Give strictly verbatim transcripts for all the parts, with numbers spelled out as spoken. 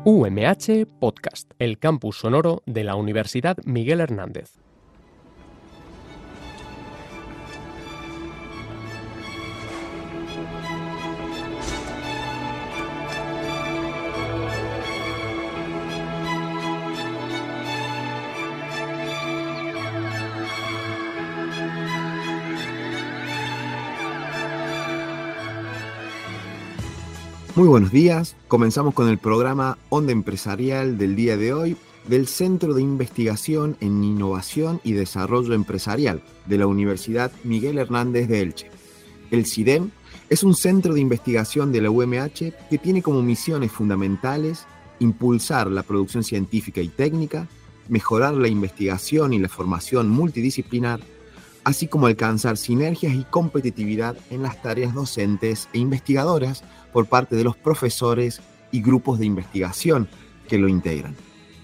U M H Podcast, el campus sonoro de la Universidad Miguel Hernández. Muy buenos días, comenzamos con el programa Onda Empresarial del día de hoy del Centro de Investigación en Innovación y Desarrollo Empresarial de la Universidad Miguel Hernández de Elche. El CIDEM es un centro de investigación de la U M H que tiene como misiones fundamentales impulsar la producción científica y técnica, mejorar la investigación y la formación multidisciplinar, así como alcanzar sinergias y competitividad en las tareas docentes e investigadoras por parte de los profesores y grupos de investigación que lo integran.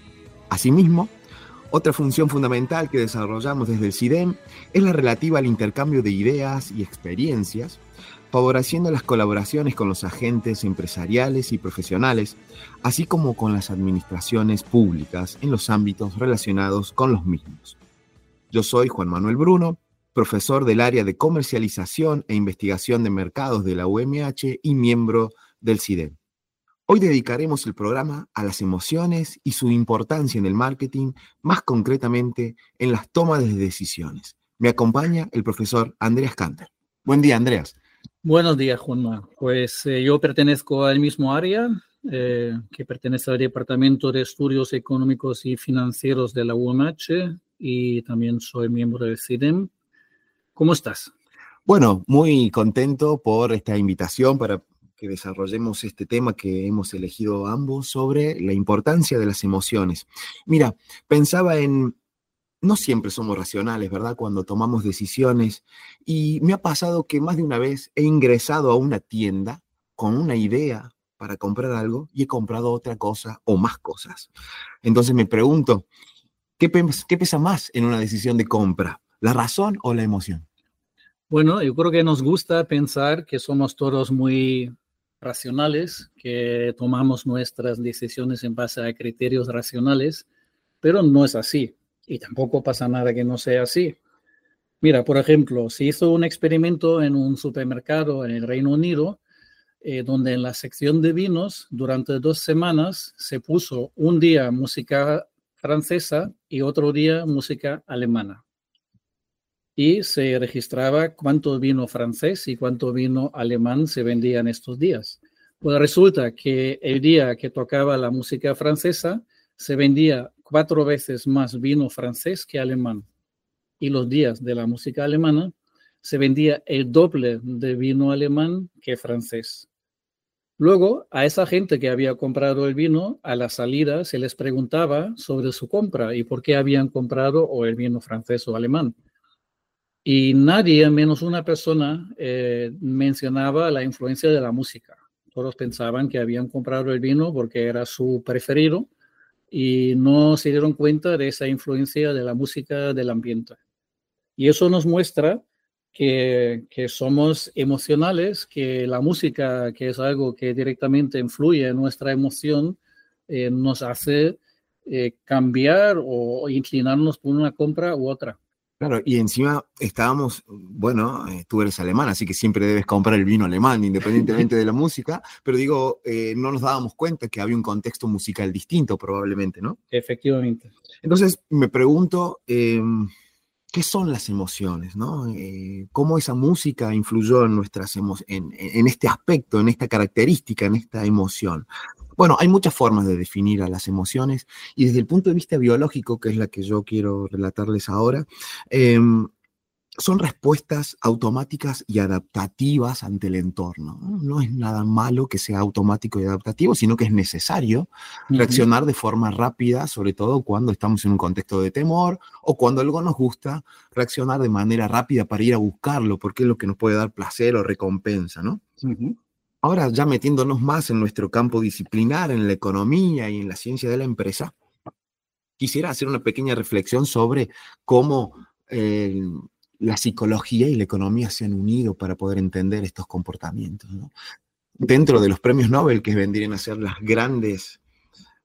Asimismo, otra función fundamental que desarrollamos desde el CIDEM es la relativa al intercambio de ideas y experiencias, favoreciendo las colaboraciones con los agentes empresariales y profesionales, así como con las administraciones públicas en los ámbitos relacionados con los mismos. Yo soy Juan Manuel Bruno, profesor del área de comercialización e investigación de mercados de la U M H y miembro del CIDEM. Hoy dedicaremos el programa a las emociones y su importancia en el marketing, más concretamente en las tomas de decisiones. Me acompaña el profesor Andreas Kanter. Buen día, Andreas. Buenos días, Juanma. Pues eh, yo pertenezco al mismo área, eh, que pertenece al Departamento de Estudios Económicos y Financieros de la U M H y también soy miembro del CIDEM. ¿Cómo estás? Bueno, muy contento por esta invitación para que desarrollemos este tema que hemos elegido ambos sobre la importancia de las emociones. Mira, pensaba en, no siempre somos racionales, ¿verdad? Cuando tomamos decisiones, y me ha pasado que más de una vez he ingresado a una tienda con una idea para comprar algo y he comprado otra cosa o más cosas. Entonces me pregunto, ¿qué, pes- qué pesa más en una decisión de compra? ¿La razón o la emoción? Bueno, yo creo que nos gusta pensar que somos todos muy racionales, que tomamos nuestras decisiones en base a criterios racionales, pero no es así y tampoco pasa nada que no sea así. Mira, por ejemplo, se hizo un experimento en un supermercado en el Reino Unido, eh, donde en la sección de vinos durante dos semanas se puso un día música francesa y otro día música alemana. Y se registraba cuánto vino francés y cuánto vino alemán se vendía en estos días. Pues resulta que el día que tocaba la música francesa se vendía cuatro veces más vino francés que alemán. Y los días de la música alemana se vendía el doble de vino alemán que francés. Luego, a esa gente que había comprado el vino, a la salida se les preguntaba sobre su compra y por qué habían comprado o el vino francés o alemán. Y nadie, menos una persona, eh, mencionaba la influencia de la música. Todos pensaban que habían comprado el vino porque era su preferido y no se dieron cuenta de esa influencia de la música del ambiente. Y eso nos muestra que, que somos emocionales, que la música, que es algo que directamente influye en nuestra emoción, eh, nos hace eh, cambiar o inclinarnos por una compra u otra. Claro, y encima estábamos, bueno, eh, tú eres alemán, así que siempre debes comprar el vino alemán, independientemente de la música, pero digo, eh, no nos dábamos cuenta que había un contexto musical distinto probablemente, ¿no? Efectivamente. Entonces me pregunto, eh, ¿qué son las emociones, no? Eh, ¿cómo esa música influyó en nuestras emo- en, en este aspecto, en esta característica, en esta emoción? Bueno, hay muchas formas de definir a las emociones y desde el punto de vista biológico, que es la que yo quiero relatarles ahora, eh, son respuestas automáticas y adaptativas ante el entorno. No, no es nada malo que sea automático y adaptativo, sino que es necesario reaccionar de forma rápida, sobre todo cuando estamos en un contexto de temor o cuando algo nos gusta, reaccionar de manera rápida para ir a buscarlo, porque es lo que nos puede dar placer o recompensa, ¿no? Uh-huh. Ahora, ya metiéndonos más en nuestro campo disciplinar, en la economía y en la ciencia de la empresa, quisiera hacer una pequeña reflexión sobre cómo eh, la psicología y la economía se han unido para poder entender estos comportamientos, ¿no? Dentro de los premios Nobel, que vendrían a ser las grandes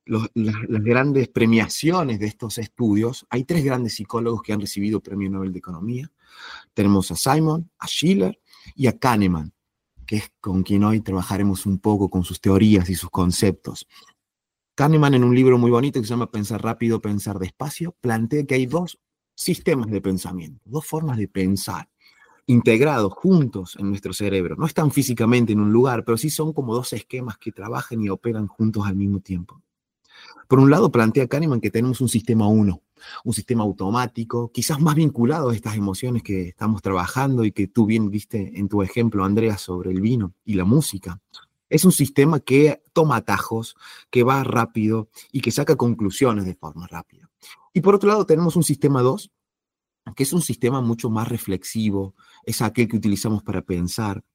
los, las, las grandes premiaciones de estos estudios, hay tres grandes psicólogos que han recibido Premio Nobel de Economía. Tenemos a Simon, a Schiller y a Kahneman, que es con quien hoy trabajaremos un poco con sus teorías y sus conceptos. Kahneman, en un libro muy bonito que se llama Pensar rápido, pensar despacio, plantea que hay dos sistemas de pensamiento, dos formas de pensar, integrados juntos en nuestro cerebro. No están físicamente en un lugar, pero sí son como dos esquemas que trabajan y operan juntos al mismo tiempo. Por un lado, plantea Kahneman que tenemos un sistema uno, un sistema automático, quizás más vinculado a estas emociones que estamos trabajando y que tú bien viste en tu ejemplo, Andrea, sobre el vino y la música. Es un sistema que toma atajos, que va rápido y que saca conclusiones de forma rápida. Y por otro lado, tenemos un sistema dos, que es un sistema mucho más reflexivo, es aquel que utilizamos para pensar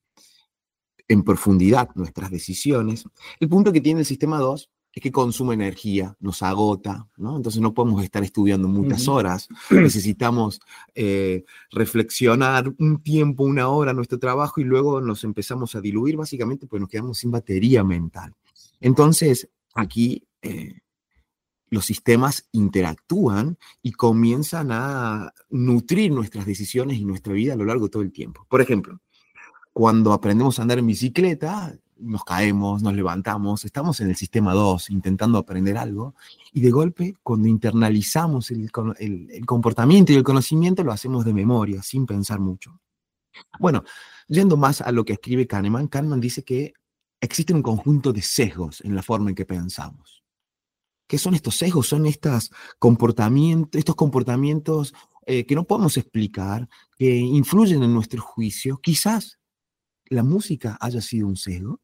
en profundidad nuestras decisiones. El punto que tiene el sistema dos es que consume energía, nos agota, ¿no? Entonces no podemos estar estudiando muchas Ujú. horas, necesitamos eh, reflexionar un tiempo, una hora nuestro trabajo y luego nos empezamos a diluir básicamente porque nos quedamos sin batería mental. Entonces aquí eh, los sistemas interactúan y comienzan a nutrir nuestras decisiones y nuestra vida a lo largo de todo el tiempo. Por ejemplo, cuando aprendemos a andar en bicicleta, nos caemos, nos levantamos, estamos en el sistema dos intentando aprender algo y de golpe cuando internalizamos el, el, el comportamiento y el conocimiento lo hacemos de memoria, sin pensar mucho. Bueno, yendo más a lo que escribe Kahneman, Kahneman dice que existe un conjunto de sesgos en la forma en que pensamos. ¿Qué son estos sesgos? Son estos comportamientos, estos comportamientos eh, que no podemos explicar, que influyen en nuestro juicio. Quizás la música haya sido un sesgo.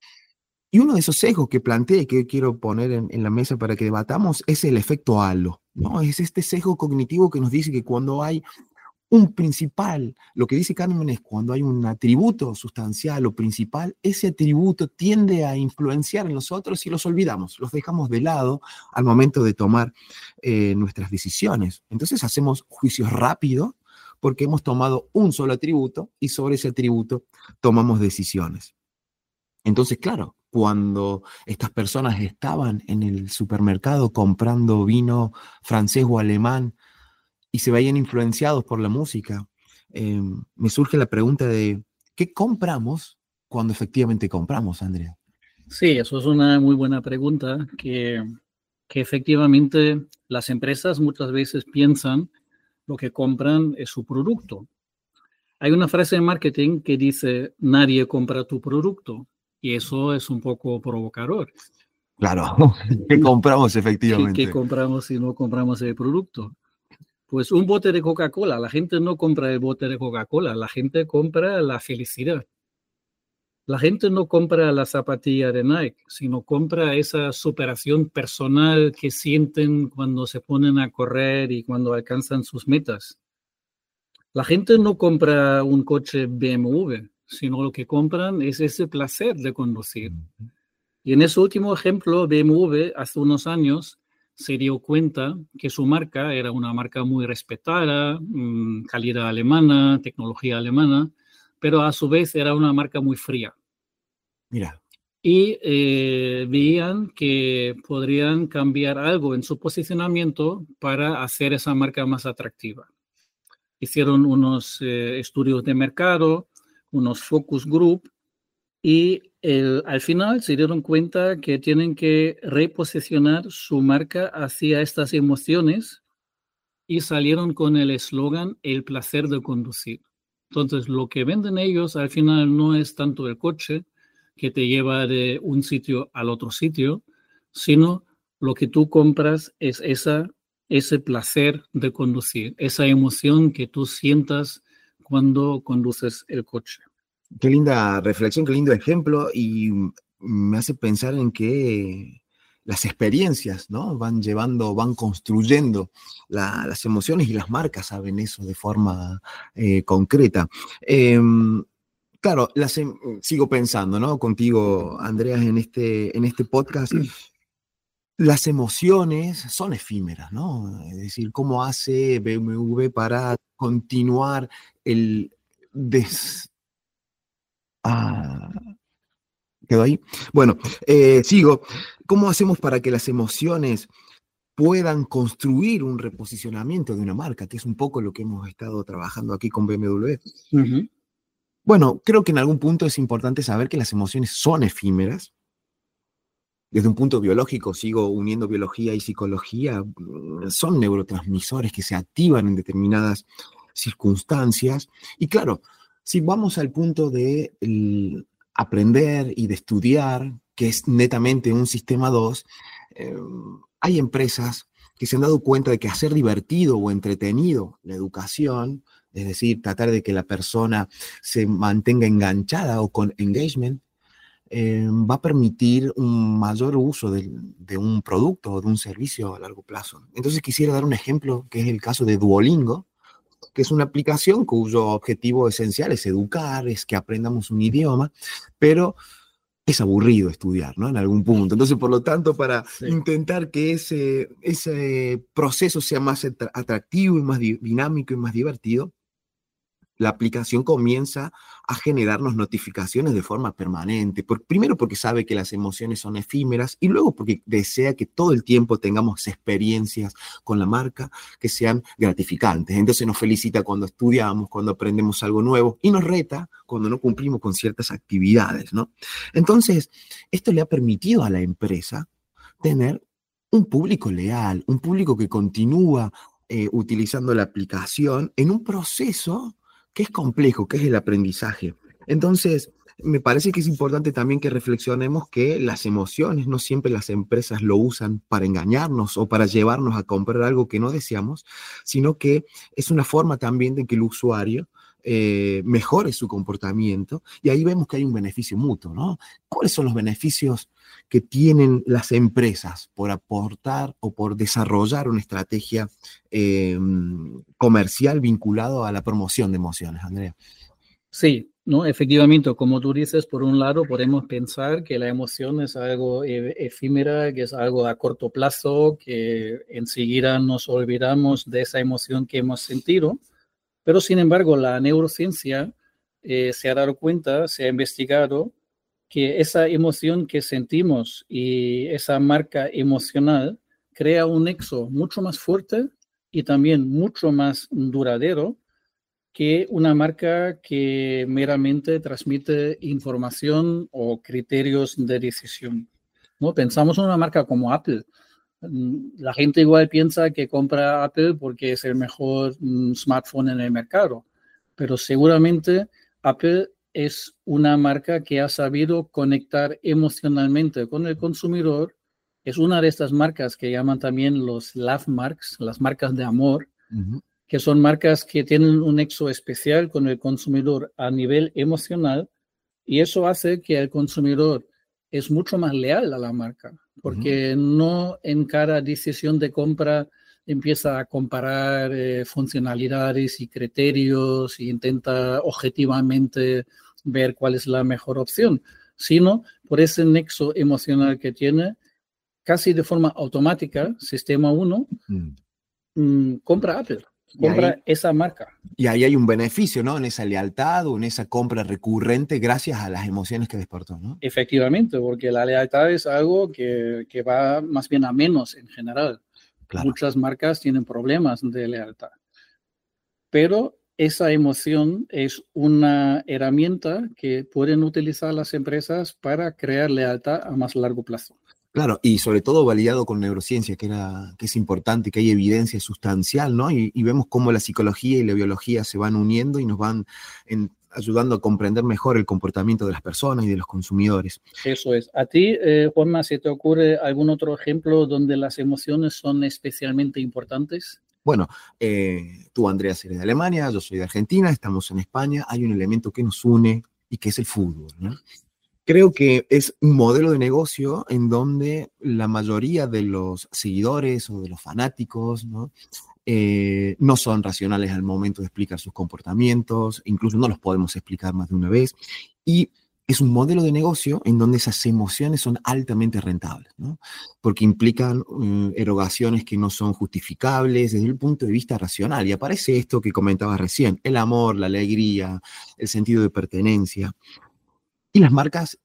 Y uno de esos sesgos que planteé y que quiero poner en, en la mesa para que debatamos es el efecto halo, ¿no? Es este sesgo cognitivo que nos dice que cuando hay un principal, lo que dice Kahneman es cuando hay un atributo sustancial o principal, ese atributo tiende a influenciar en nosotros y los olvidamos, los dejamos de lado al momento de tomar eh, nuestras decisiones. Entonces hacemos juicios rápidos porque hemos tomado un solo atributo y sobre ese atributo tomamos decisiones. Entonces, claro, cuando estas personas estaban en el supermercado comprando vino francés o alemán y se veían influenciados por la música, eh, me surge la pregunta de ¿qué compramos cuando efectivamente compramos, Andrea? Sí, eso es una muy buena pregunta, que, que efectivamente las empresas muchas veces piensan lo que compran es su producto. Hay una frase en marketing que dice, nadie compra tu producto, y eso es un poco provocador. Claro, ¿qué compramos efectivamente? ¿Qué, qué compramos si no compramos el producto? Pues un bote de Coca-Cola, la gente no compra el bote de Coca-Cola, la gente compra la felicidad. La gente no compra la zapatilla de Nike, sino compra esa superación personal que sienten cuando se ponen a correr y cuando alcanzan sus metas. La gente no compra un coche B M W, sino lo que compran es ese placer de conducir. Y en ese último ejemplo, B M W hace unos años se dio cuenta que su marca era una marca muy respetada, mmm, calidad alemana, tecnología alemana, pero a su vez era una marca muy fría. Mira. Y eh, veían que podrían cambiar algo en su posicionamiento para hacer esa marca más atractiva. Hicieron unos eh, estudios de mercado, unos focus group, y el, al final se dieron cuenta que tienen que reposicionar su marca hacia estas emociones y salieron con el eslogan el placer de conducir. Entonces, lo que venden ellos al final no es tanto el coche que te lleva de un sitio al otro sitio, sino lo que tú compras es esa, ese placer de conducir, esa emoción que tú sientas cuando conduces el coche. Qué linda reflexión, qué lindo ejemplo, y me hace pensar en que las experiencias, ¿no? Van llevando, van construyendo la, las emociones y las marcas saben eso de forma eh, concreta. Eh, claro, las, sigo pensando, ¿no? Contigo, Andreas, en este, en este podcast. Las emociones son efímeras, ¿no? Es decir, ¿cómo hace B M W para continuar el des... Ah, ¿Quedó ahí? Bueno, eh, sigo. ¿Cómo hacemos para que las emociones puedan construir un reposicionamiento de una marca? Que es un poco lo que hemos estado trabajando aquí con B M W. Ujú. Bueno, creo que en algún punto es importante saber que las emociones son efímeras. Desde un punto biológico, sigo uniendo biología y psicología, son neurotransmisores que se activan en determinadas circunstancias. Y claro, si vamos al punto de el, aprender y de estudiar, que es netamente un sistema dos, eh, hay empresas que se han dado cuenta de que hacer divertido o entretenido la educación, es decir, tratar de que la persona se mantenga enganchada o con engagement, eh, va a permitir un mayor uso de, de un producto o de un servicio a largo plazo. Entonces quisiera dar un ejemplo que es el caso de Duolingo, que es una aplicación cuyo objetivo esencial es educar, es que aprendamos un idioma, pero es aburrido estudiar, ¿no? En algún punto. Entonces, por lo tanto, para sí. intentar que ese, ese proceso sea más atractivo y más dinámico y más divertido, la aplicación comienza a generarnos notificaciones de forma permanente. Por, primero porque sabe que las emociones son efímeras y luego porque desea que todo el tiempo tengamos experiencias con la marca que sean gratificantes. Entonces nos felicita cuando estudiamos, cuando aprendemos algo nuevo y nos reta cuando no cumplimos con ciertas actividades, ¿no? Entonces, esto le ha permitido a la empresa tener un público leal, un público que continúa eh, utilizando la aplicación en un proceso que es complejo, que es el aprendizaje. Entonces, me parece que es importante también que reflexionemos que las emociones no siempre las empresas lo usan para engañarnos o para llevarnos a comprar algo que no deseamos, sino que es una forma también de que el usuario eh, mejore su comportamiento y ahí vemos que hay un beneficio mutuo, ¿no? ¿Cuáles son los beneficios que tienen las empresas por aportar o por desarrollar una estrategia eh, comercial vinculado a la promoción de emociones, Andrea? Sí, ¿no? Efectivamente, como tú dices, por un lado podemos pensar que la emoción es algo efímera, que es algo a corto plazo, que enseguida nos olvidamos de esa emoción que hemos sentido, pero sin embargo la neurociencia eh, se ha dado cuenta, se ha investigado que esa emoción que sentimos y esa marca emocional crea un nexo mucho más fuerte y también mucho más duradero que una marca que meramente transmite información o criterios de decisión, ¿no? Pensamos en una marca como Apple. La gente igual piensa que compra Apple porque es el mejor mm, smartphone en el mercado, pero seguramente Apple es una marca que ha sabido conectar emocionalmente con el consumidor. Es una de estas marcas que llaman también los love marks, las marcas de amor, uh-huh. que son marcas que tienen un nexo especial con el consumidor a nivel emocional, y eso hace que el consumidor es mucho más leal a la marca, porque uh-huh. no en cada decisión de compra empieza a comparar eh, funcionalidades y criterios e intenta objetivamente ver cuál es la mejor opción, sino por ese nexo emocional que tiene, casi de forma automática, Sistema uno, uh-huh. mmm, compra Apple. Compra ahí, esa marca. Y ahí hay un beneficio, ¿no? En esa lealtad o en esa compra recurrente gracias a las emociones que despertó, ¿no? Efectivamente, porque la lealtad es algo que, que va más bien a menos en general. Claro. Muchas marcas tienen problemas de lealtad. Pero esa emoción es una herramienta que pueden utilizar las empresas para crear lealtad a más largo plazo. Claro, y sobre todo validado con neurociencia, que, era, que es importante, que hay evidencia sustancial, ¿no? Y, y vemos cómo la psicología y la biología se van uniendo y nos van en, ayudando a comprender mejor el comportamiento de las personas y de los consumidores. Eso es. ¿A ti, eh, Juanma, se te ocurre algún otro ejemplo donde las emociones son especialmente importantes? Bueno, eh, tú, Andrea, eres de Alemania, yo soy de Argentina, estamos en España, hay un elemento que nos une y que es el fútbol, ¿no? Creo que es un modelo de negocio en donde la mayoría de los seguidores o de los fanáticos, ¿no? Eh, no son racionales al momento de explicar sus comportamientos, incluso no los podemos explicar más de una vez, y es un modelo de negocio en donde esas emociones son altamente rentables, ¿no? Porque implican um, erogaciones que no son justificables desde el punto de vista racional, y aparece esto que comentabas recién, el amor, la alegría, el sentido de pertenencia. Y las marcas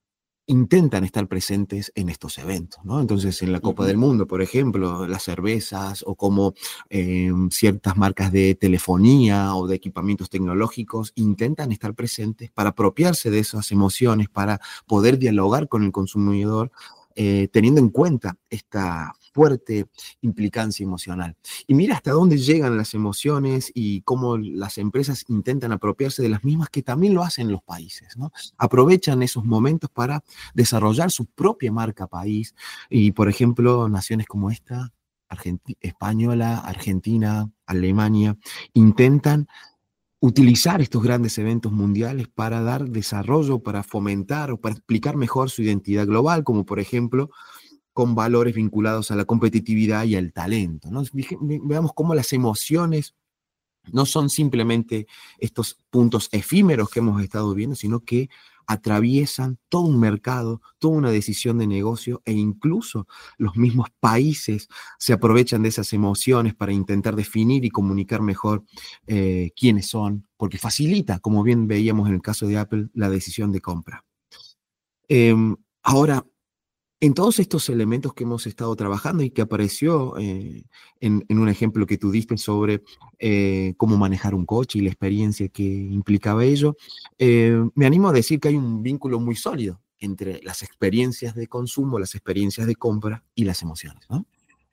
intentan estar presentes en estos eventos, ¿no? Entonces, en la Copa uh-huh. del Mundo, por ejemplo, las cervezas o como eh, ciertas marcas de telefonía o de equipamientos tecnológicos intentan estar presentes para apropiarse de esas emociones, para poder dialogar con el consumidor, eh, teniendo en cuenta esta fuerte implicancia emocional. Y mira hasta dónde llegan las emociones y cómo las empresas intentan apropiarse de las mismas, que también lo hacen los países, ¿no? Aprovechan esos momentos para desarrollar su propia marca país. Y, por ejemplo, naciones como esta, Argenti- española, Argentina, Alemania, intentan utilizar estos grandes eventos mundiales para dar desarrollo, para fomentar o para explicar mejor su identidad global, como por ejemplo con valores vinculados a la competitividad y al talento, ¿no? Veamos cómo las emociones no son simplemente estos puntos efímeros que hemos estado viendo, sino que atraviesan todo un mercado, toda una decisión de negocio, e incluso los mismos países se aprovechan de esas emociones para intentar definir y comunicar mejor eh, quiénes son, porque facilita, como bien veíamos en el caso de Apple, la decisión de compra. Eh, ahora, en todos estos elementos que hemos estado trabajando y que apareció eh, en, en un ejemplo que tú diste sobre eh, cómo manejar un coche y la experiencia que implicaba ello, eh, me animo a decir que hay un vínculo muy sólido entre las experiencias de consumo, las experiencias de compra y las emociones, ¿no?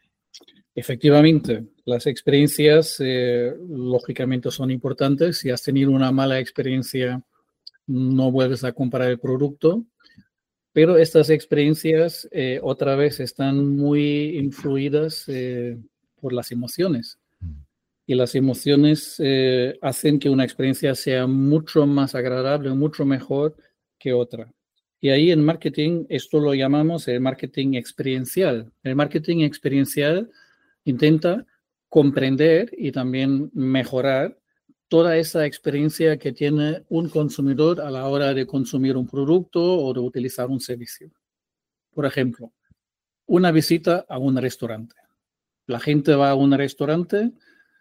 Efectivamente, las experiencias eh, lógicamente son importantes. Si has tenido una mala experiencia, no vuelves a comprar el producto. Pero estas experiencias eh, otra vez están muy influidas eh, por las emociones. Y las emociones eh, hacen que una experiencia sea mucho más agradable, mucho mejor que otra. Y ahí en marketing esto lo llamamos el marketing experiencial. El marketing experiencial intenta comprender y también mejorar toda esa experiencia que tiene un consumidor a la hora de consumir un producto o de utilizar un servicio. Por ejemplo, una visita a un restaurante. La gente va a un restaurante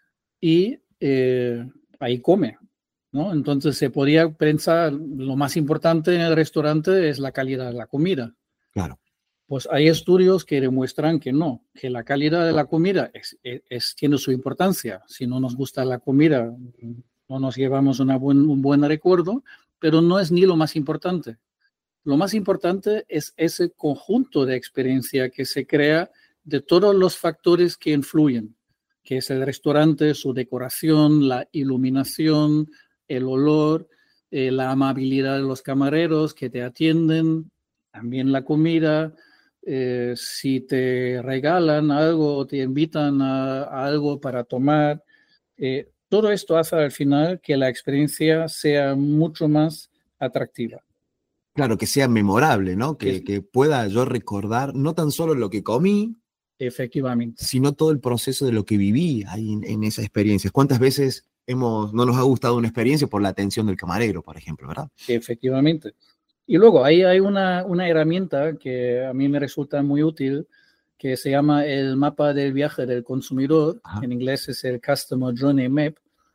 y eh, ahí come, ¿no? Entonces se podría pensar, lo más importante en el restaurante es la calidad de la comida. Claro. Pues hay estudios que demuestran que no, que la calidad de la comida es, es, es, tiene su importancia. Si no nos gusta la comida, no nos llevamos una buen, un buen recuerdo, pero no es ni lo más importante. Lo más importante es ese conjunto de experiencia que se crea de todos los factores que influyen, que es el restaurante, su decoración, la iluminación, el olor, eh, la amabilidad de los camareros que te atienden, también la comida. Eh, si te regalan algo o te invitan a, a algo para tomar, eh, todo esto hace al final que la experiencia sea mucho más atractiva. Claro, que sea memorable, ¿no? Que, que pueda yo recordar no tan solo lo que comí, efectivamente, sino todo el proceso de lo que viví ahí en, en esa experiencia. ¿Cuántas veces hemos, no nos ha gustado una experiencia por la atención del camarero, por ejemplo, verdad? Efectivamente. Y luego ahí hay una, una herramienta que a mí me resulta muy útil, que se llama el mapa del viaje del consumidor. Ajá. En inglés es el Customer Journey Map.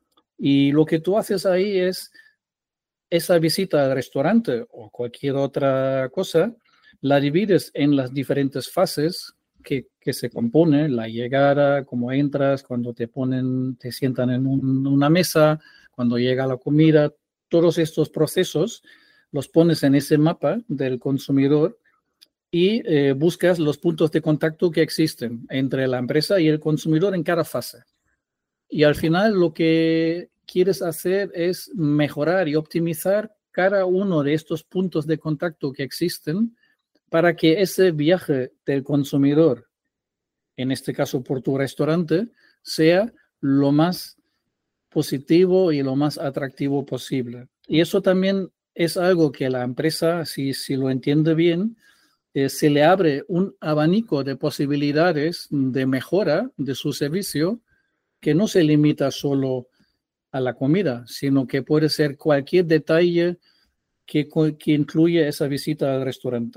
Y lo que tú haces ahí es esa visita al restaurante o cualquier otra cosa, la divides en las diferentes fases que, que se componen, la llegada, cómo entras, cuando te ponen, te sientan en un, una mesa, cuando llega la comida, todos estos procesos los pones en ese mapa del consumidor y eh, buscas los puntos de contacto que existen entre la empresa y el consumidor en cada fase. Y al final lo que quieres hacer es mejorar y optimizar cada uno de estos puntos de contacto que existen para que ese viaje del consumidor, en este caso por tu restaurante, sea lo más positivo y lo más atractivo posible. Y eso también es algo que la empresa, si, si lo entiende bien, eh, se le abre un abanico de posibilidades de mejora de su servicio que no se limita solo a la comida, sino que puede ser cualquier detalle que, que incluye esa visita al restaurante.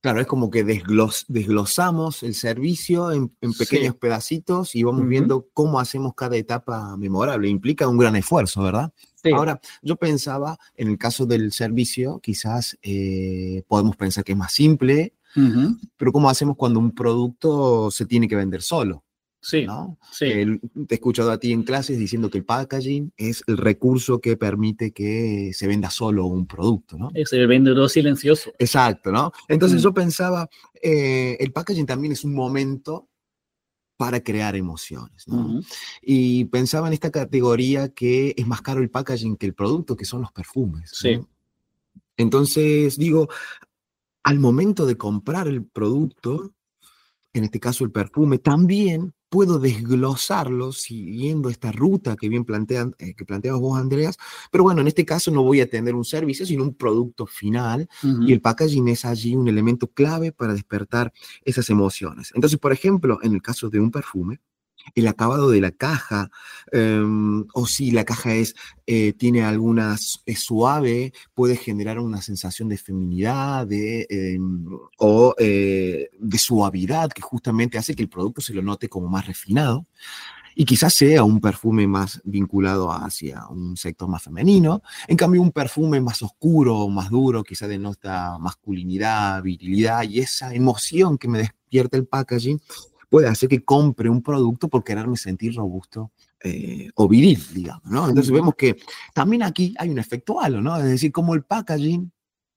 Claro, es como que desglos, desglosamos el servicio en, en pequeños Sí. pedacitos y vamos Ujú. viendo cómo hacemos cada etapa memorable. Implica un gran esfuerzo, ¿verdad? Sí. Ahora, yo pensaba, en el caso del servicio, quizás eh, podemos pensar que es más simple, Ujú. pero ¿cómo hacemos cuando un producto se tiene que vender solo? Sí, ¿No? sí. El- te he escuchado a ti en clases diciendo que el packaging es el recurso que permite que se venda solo un producto, ¿no? Es el vendedor silencioso. Exacto, ¿no? Entonces Mm. yo pensaba, eh, el packaging también es un momento para crear emociones, ¿no? Ujú. Y pensaba en esta categoría que es más caro el packaging que el producto, que son los perfumes, Sí. ¿no? Entonces digo, al momento de comprar el producto, en este caso el perfume, también puedo desglosarlo siguiendo esta ruta que bien plantean, eh, que planteabas vos, Andreas, pero bueno, en este caso no voy a tener un servicio, sino un producto final, y Ujú. el packaging es allí un elemento clave para despertar esas emociones. Entonces, por ejemplo, en el caso de un perfume, el acabado de la caja, eh, o si la caja es, eh, tiene algunas, es suave, puede generar una sensación de feminidad de, eh, o eh, de suavidad que justamente hace que el producto se lo note como más refinado. Y quizás sea un perfume más vinculado hacia un sector más femenino. En cambio, un perfume más oscuro, más duro, quizás denota masculinidad, virilidad y esa emoción que me despierta el packaging puede hacer que compre un producto por quererme sentir robusto eh, o viril, digamos, ¿no? Entonces Ujú. vemos que también aquí hay un efecto halo, ¿no? Es decir, como el packaging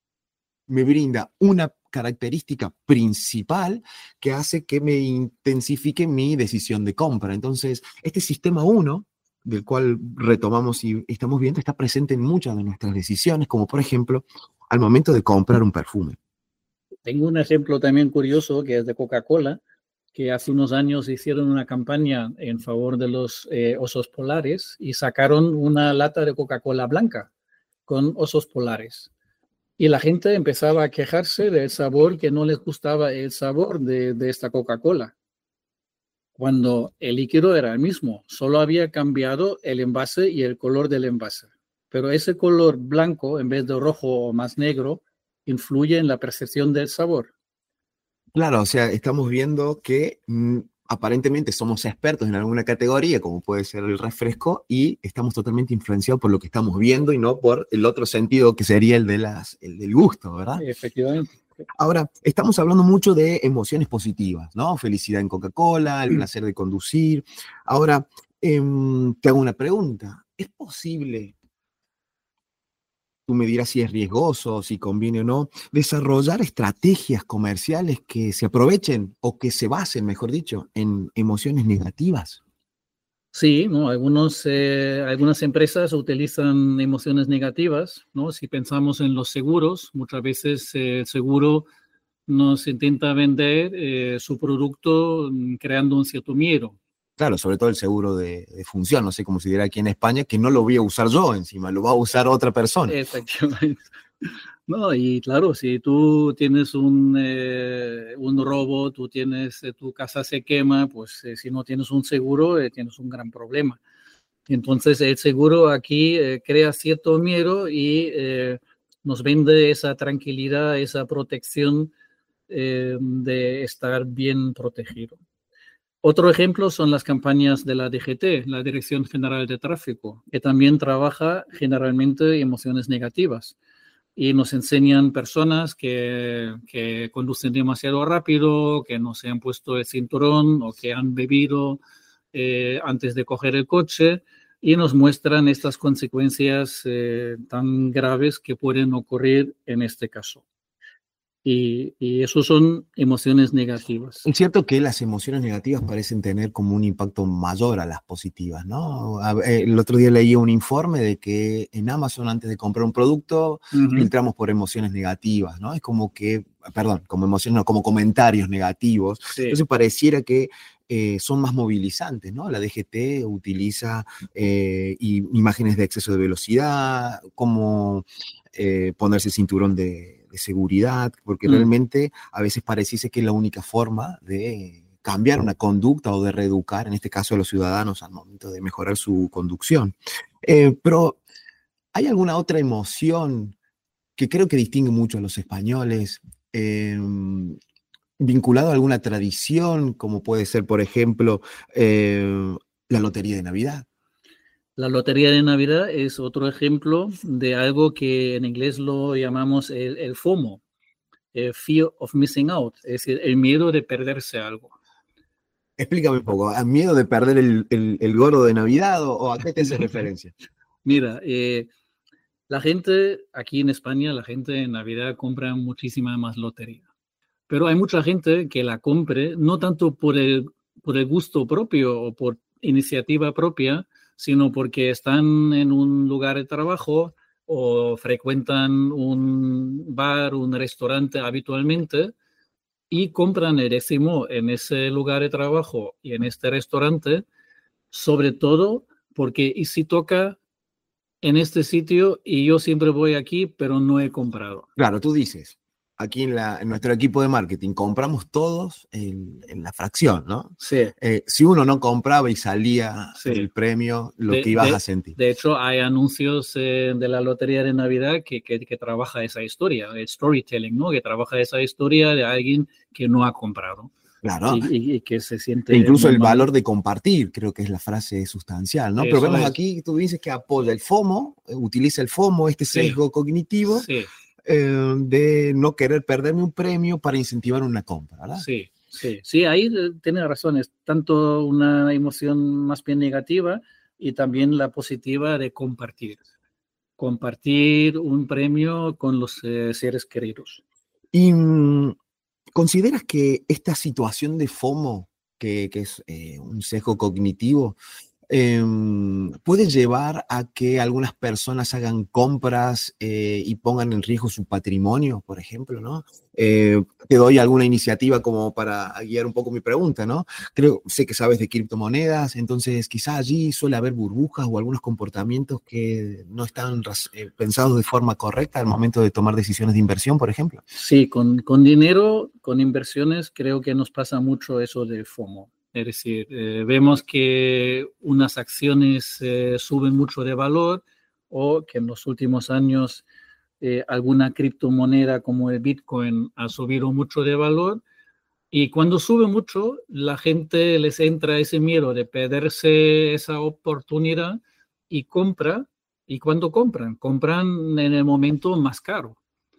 me brinda una característica principal que hace que me intensifique mi decisión de compra. Entonces, este sistema uno, del cual retomamos y estamos viendo, está presente en muchas de nuestras decisiones, como por ejemplo, al momento de comprar un perfume. Tengo un ejemplo también curioso que es de Coca-Cola, que hace unos años hicieron una campaña en favor de los eh, osos polares y sacaron una lata de Coca-Cola blanca con osos polares. Y la gente empezaba a quejarse del sabor, que no les gustaba el sabor de, de esta Coca-Cola, cuando el líquido era el mismo, solo había cambiado el envase y el color del envase. Pero ese color blanco, en vez de rojo o más negro, influye en la percepción del sabor. Claro, o sea, estamos viendo que mm, aparentemente somos expertos en alguna categoría, como puede ser el refresco, y estamos totalmente influenciados por lo que estamos viendo y no por el otro sentido que sería el, de las, el del gusto, ¿verdad? Efectivamente. Ahora, estamos hablando mucho de emociones positivas, ¿no? Felicidad en Coca-Cola, el placer de conducir. Ahora, em, te hago una pregunta. ¿Es posible, tú me dirás si es riesgoso, si conviene o no, desarrollar estrategias comerciales que se aprovechen o que se basen, mejor dicho, en emociones negativas? Sí, ¿no? Algunos, eh, algunas empresas utilizan emociones negativas, ¿no? Si pensamos en los seguros, muchas veces eh, el seguro nos intenta vender eh, su producto mm, creando un cierto miedo. Claro, sobre todo el seguro de, de función, no sé cómo se dirá aquí en España, que no lo voy a usar yo encima, lo va a usar otra persona. Efectivamente. No, y claro, si tú tienes un, eh, un robo, tú tienes, eh, tu casa se quema, pues eh, si no tienes un seguro, eh, tienes un gran problema. Entonces, el seguro aquí eh, crea cierto miedo y eh, nos vende esa tranquilidad, esa protección eh, de estar bien protegido. Otro ejemplo son las campañas de la D G T, la Dirección General de Tráfico, que también trabaja generalmente emociones negativas y nos enseñan personas que, que conducen demasiado rápido, que no se han puesto el cinturón o que han bebido eh, antes de coger el coche y nos muestran estas consecuencias eh, tan graves que pueden ocurrir en este caso. Y, y eso son emociones negativas. Es cierto que las emociones negativas parecen tener como un impacto mayor a las positivas, ¿no? A- eh, El otro día leí un informe de que en Amazon antes de comprar un producto Uh-huh. filtramos por emociones negativas, ¿no? Es como que, perdón, como emociones, no, como comentarios negativos. Sí. Entonces pareciera que eh, son más movilizantes, ¿no? La D G T utiliza eh, y- imágenes de exceso de velocidad, como eh, ponerse cinturón de, de seguridad, porque Mm. realmente a veces pareciese que es la única forma de cambiar una conducta o de reeducar, en este caso a los ciudadanos, al momento de mejorar su conducción. Eh, pero, ¿hay alguna otra emoción que creo que distingue mucho a los españoles eh, vinculado a alguna tradición, como puede ser, por ejemplo, eh, la Lotería de Navidad. La Lotería de Navidad es otro ejemplo de algo que en inglés lo llamamos el, el FOMO, el Fear of Missing Out, es decir, el miedo de perderse algo. Explícame un poco, ¿has miedo de perder el, el, el gordo de Navidad o, o a qué te hace referencia? Mira, eh, la gente aquí en España, la gente en Navidad compra muchísima más lotería. Pero hay mucha gente que la compre no tanto por el, por el gusto propio o por iniciativa propia, sino porque están en un lugar de trabajo o frecuentan un bar, un restaurante habitualmente y compran el décimo en ese lugar de trabajo y en este restaurante, sobre todo porque y si toca en este sitio y yo siempre voy aquí, pero no he comprado. Claro, tú dices, aquí en, la, en nuestro equipo de marketing compramos todos en, en la fracción, ¿no? Sí. Eh, si uno no compraba y salía Sí. el premio, lo De, que ibas de, a sentir. De hecho, hay anuncios eh, de la Lotería de Navidad que, que, que trabaja esa historia, el storytelling, ¿no? Que trabaja esa historia de alguien que no ha comprado. Claro. Y, y, y que se siente... E incluso el mal. valor de compartir, creo que es la frase sustancial, ¿no? Eso Pero vemos es. aquí, tú dices que apoya el FOMO, utiliza el FOMO, este sesgo sí. cognitivo, sí. Eh, de no querer perderme un premio para incentivar una compra, ¿verdad? Sí, sí, sí, ahí tiene razón, es tanto una emoción más bien negativa y también la positiva de compartir. Compartir un premio con los eh, seres queridos. ¿Y mm, consideras que esta situación de FOMO, que, que es eh, un sesgo cognitivo, eh, puede llevar a que algunas personas hagan compras eh, y pongan en riesgo su patrimonio, por ejemplo, ¿no? Eh, te doy alguna iniciativa como para guiar un poco mi pregunta, ¿no? Creo, sé que sabes de criptomonedas, entonces quizá allí suele haber burbujas o algunos comportamientos que no están eh, pensados de forma correcta al momento de tomar decisiones de inversión, por ejemplo. Sí, con, con dinero, con inversiones, creo que nos pasa mucho eso de FOMO. Es decir, eh, vemos que unas acciones eh, suben mucho de valor o que en los últimos años eh, alguna criptomoneda como el Bitcoin ha subido mucho de valor y cuando sube mucho, la gente les entra ese miedo de perderse esa oportunidad y compra. ¿Y cuando compran? Compran en el momento más caro.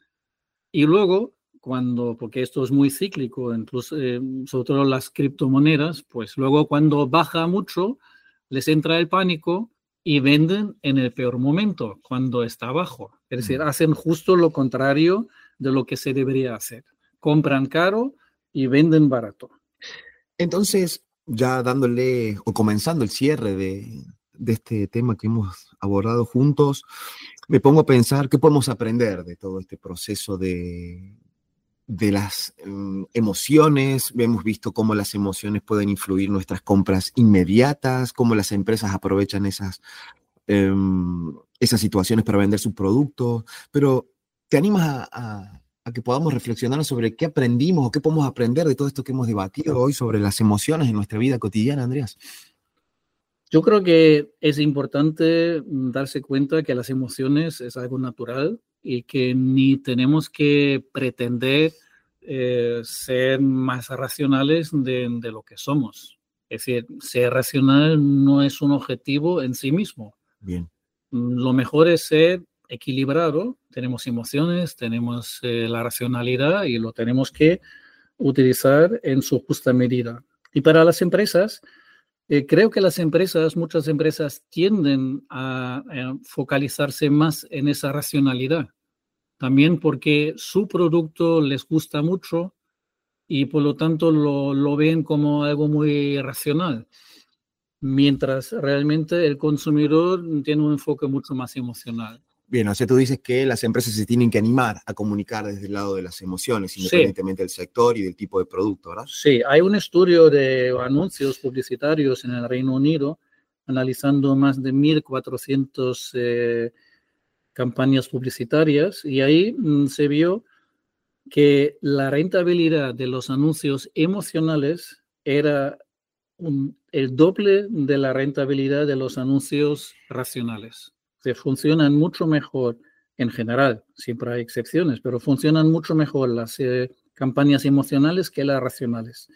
Y luego, cuando, porque esto es muy cíclico, incluso, eh, sobre todo las criptomonedas, pues luego cuando baja mucho, les entra el pánico y venden en el peor momento, cuando está bajo. Es decir, hacen justo lo contrario de lo que se debería hacer. Compran caro y venden barato. Entonces, ya dándole o comenzando el cierre de, de este tema que hemos abordado juntos, me pongo a pensar qué podemos aprender de todo este proceso de, de las um, emociones. Hemos visto cómo las emociones pueden influir nuestras compras inmediatas, cómo las empresas aprovechan esas, um, esas situaciones para vender sus productos, pero ¿te animas a, a, a que podamos reflexionar sobre qué aprendimos o qué podemos aprender de todo esto que hemos debatido hoy sobre las emociones en nuestra vida cotidiana, Andreas? Yo creo que es importante darse cuenta que las emociones es algo natural y que ni tenemos que pretender eh, ser más racionales de, de lo que somos. Es decir, ser racional no es un objetivo en sí mismo. Bien. Lo mejor es ser equilibrado. Tenemos emociones, tenemos eh, la racionalidad y lo tenemos que utilizar en su justa medida. Y para las empresas, Eh, creo que las empresas, muchas empresas tienden a, a focalizarse más en esa racionalidad, también porque su producto les gusta mucho y por lo tanto lo, lo ven como algo muy racional, mientras realmente el consumidor tiene un enfoque mucho más emocional. Bien, o sea, tú dices que las empresas se tienen que animar a comunicar desde el lado de las emociones, independientemente sí. del sector y del tipo de producto, ¿verdad? Sí, hay un estudio de anuncios publicitarios en el Reino Unido analizando más de mil cuatrocientas eh, campañas publicitarias y ahí mm, se vio que la rentabilidad de los anuncios emocionales era un, el doble de la rentabilidad de los anuncios racionales. Se funcionan mucho mejor en general, siempre hay excepciones, pero funcionan mucho mejor las eh, campañas emocionales que las racionales.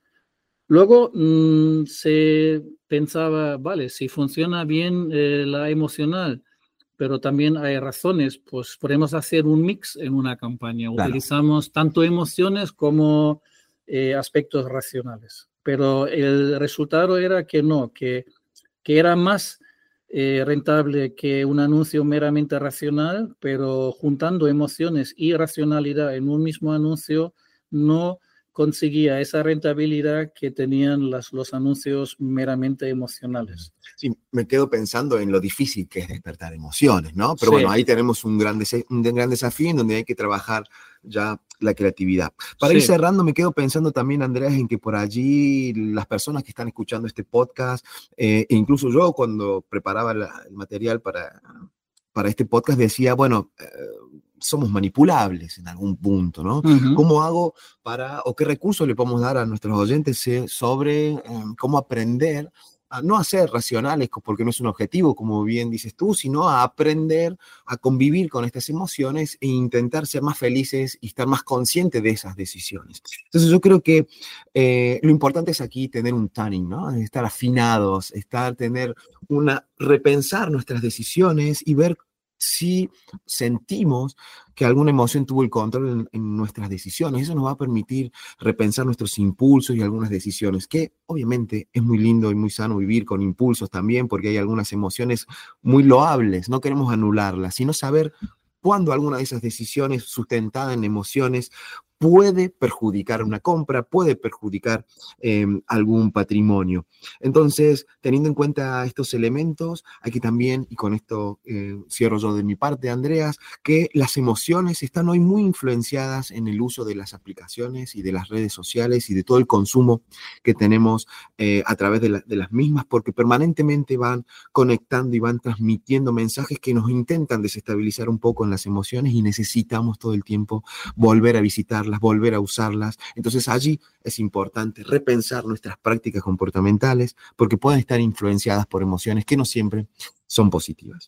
Luego mmm, se pensaba, vale, si funciona bien eh, la emocional, pero también hay razones, pues podemos hacer un mix en una campaña. Claro. Utilizamos tanto emociones como eh, aspectos racionales. Pero el resultado era que no, que, que era más eh, rentable que un anuncio meramente racional, pero juntando emociones y racionalidad en un mismo anuncio no conseguía esa rentabilidad que tenían las, los anuncios meramente emocionales. Sí, me quedo pensando en lo difícil que es despertar emociones, ¿no? Pero Sí. bueno, ahí tenemos un gran, des- un gran desafío en donde hay que trabajar ya la creatividad. Para Sí. ir cerrando, me quedo pensando también, Andreas, en que por allí las personas que están escuchando este podcast, eh, e incluso yo cuando preparaba la- el material para, para este podcast decía, bueno, eh, somos manipulables en algún punto, ¿no? Uh-huh. ¿Cómo hago para, o qué recursos le podemos dar a nuestros oyentes eh, sobre eh, cómo aprender a no a ser racionales, porque no es un objetivo, como bien dices tú, sino a aprender a convivir con estas emociones e intentar ser más felices y estar más conscientes de esas decisiones? Entonces yo creo que eh, lo importante es aquí tener un tuning, ¿no? Estar afinados, estar, tener una, repensar nuestras decisiones y ver si sentimos que alguna emoción tuvo el control en, en nuestras decisiones. Eso nos va a permitir repensar nuestros impulsos y algunas decisiones, que obviamente es muy lindo y muy sano vivir con impulsos también, porque hay algunas emociones muy loables, no queremos anularlas, sino saber cuándo alguna de esas decisiones sustentada en emociones puede perjudicar una compra, puede perjudicar eh, algún patrimonio. Entonces, teniendo en cuenta estos elementos, hay que también, y con esto eh, cierro yo de mi parte, Andreas, que las emociones están hoy muy influenciadas en el uso de las aplicaciones y de las redes sociales y de todo el consumo que tenemos eh, a través de, la, de las mismas, porque permanentemente van conectando y van transmitiendo mensajes que nos intentan desestabilizar un poco en las emociones y necesitamos todo el tiempo volver a visitar volver a usarlas. Entonces allí es importante repensar nuestras prácticas comportamentales porque pueden estar influenciadas por emociones que no siempre son positivas.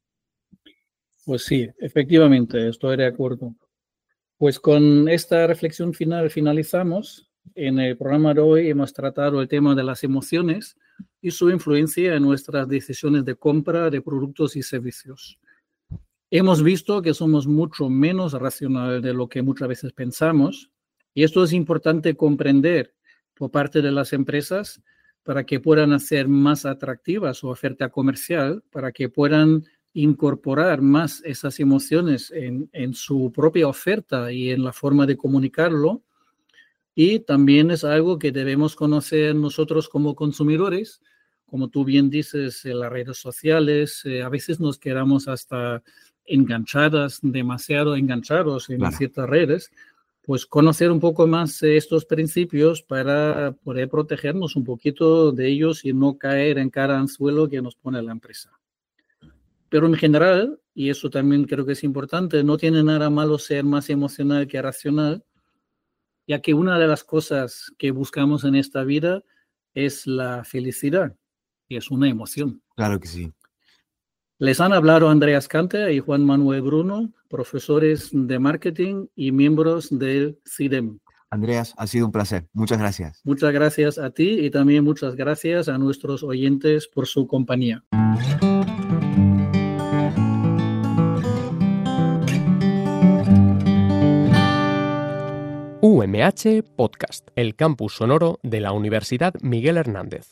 Pues sí, efectivamente, estoy de acuerdo. Pues con esta reflexión final finalizamos. En el programa de hoy hemos tratado el tema de las emociones y su influencia en nuestras decisiones de compra de productos y servicios. Hemos visto que somos mucho menos racionales de lo que muchas veces pensamos, y esto es importante comprender por parte de las empresas para que puedan hacer más atractiva su oferta comercial, para que puedan incorporar más esas emociones en, en su propia oferta y en la forma de comunicarlo. Y también es algo que debemos conocer nosotros como consumidores. Como tú bien dices, en las redes sociales, eh, a veces nos quedamos hasta enganchadas, demasiado enganchados en Claro. ciertas redes, pues conocer un poco más estos principios para poder protegernos un poquito de ellos y no caer en cada anzuelo que nos pone la empresa. Pero en general, y eso también creo que es importante, no tiene nada malo ser más emocional que racional, ya que una de las cosas que buscamos en esta vida es la felicidad, y es una emoción. Claro que sí. Les han hablado Andreas Cante y Juan Manuel Bruno, profesores de marketing y miembros del C I D E M. Andreas, ha sido un placer. Muchas gracias. Muchas gracias a ti y también muchas gracias a nuestros oyentes por su compañía. U M H Podcast, el campus sonoro de la Universidad Miguel Hernández.